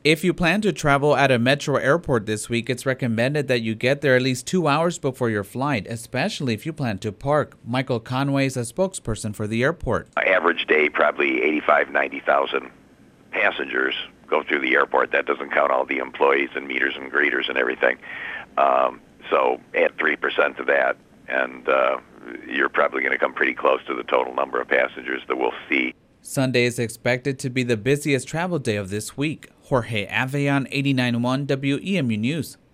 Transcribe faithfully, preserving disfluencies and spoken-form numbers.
If you plan to travel at a metro airport this week, it's recommended that you get there at least two hours before your flight, especially if you plan to park. Michael Conway is a spokesperson for the airport. Average day, probably eighty-five, ninety thousand passengers go through the airport. That doesn't count all the employees and meters and greeters and everything. Um, so add three percent to that, and uh, you're probably going to come pretty close to the total number of passengers that we'll see. Sunday is expected to be the busiest travel day of this week. Jorge Avean, eighty-nine point one W E M U News.